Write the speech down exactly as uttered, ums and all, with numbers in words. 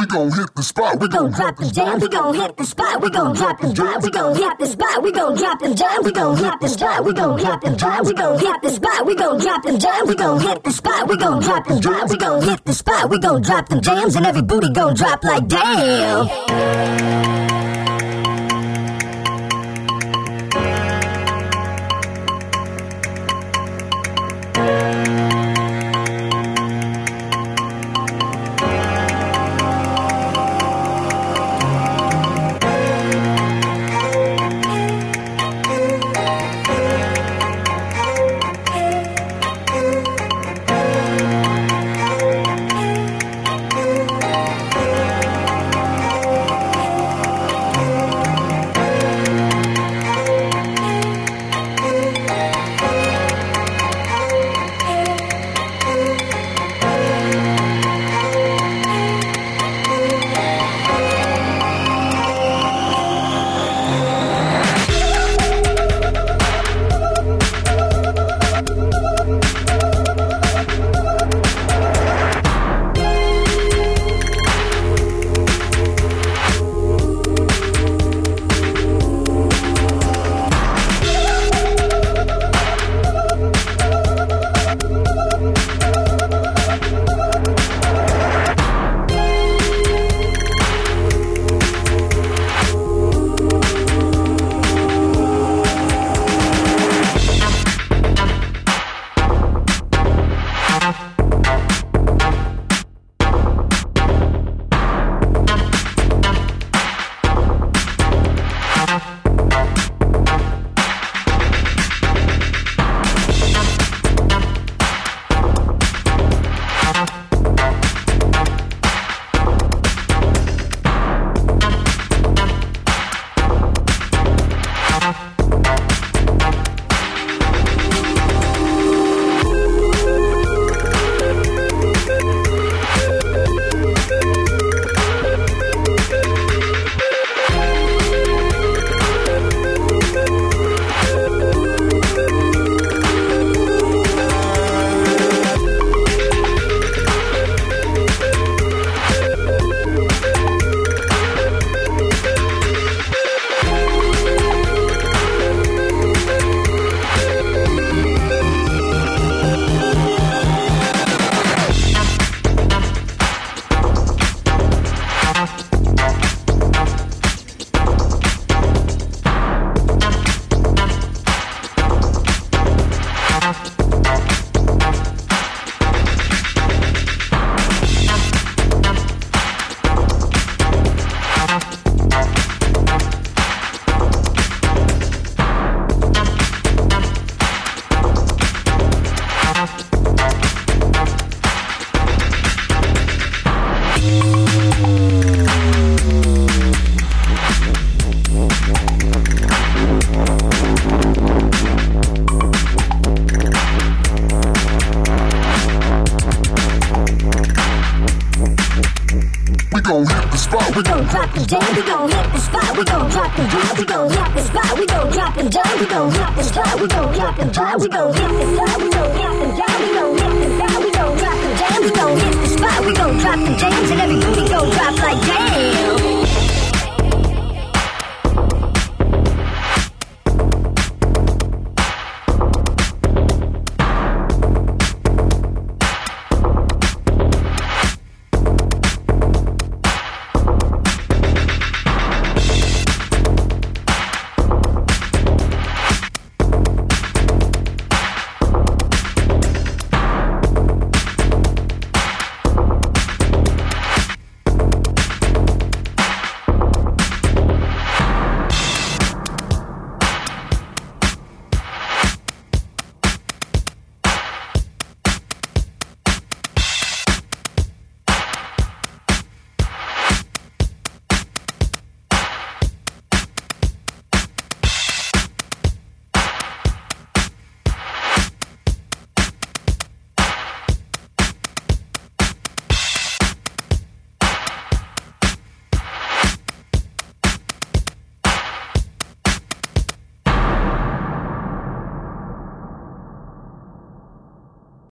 gon' hit the spot. We gon' drop them jams. We gon' hit the spot. We gon' drop them jams. We gon' hit the spot. We gon' drop them jams. We gon' hit the spot. We gon' drop them jams. We gon' hit the spot. We gon' drop them jams. We gon' hit the spot. We gon' drop them jams. We gon' hit the spot. We gon' drop them jams, and every booty gon' drop like damn. gon' hit the spot. We gon' drop them jams. We gon' hit the spot. We gon' drop them jams. We gon' hit the spot. We gon' drop them jams. We gon' hit the spot. We gon' drop them jams. We gon' hit the spot. We gon' hit them jams. We gon' hit the spot. We gon' drop them jams. We gon' hit the spot. We gon' drop them jams, and every booty gon' drop like jams.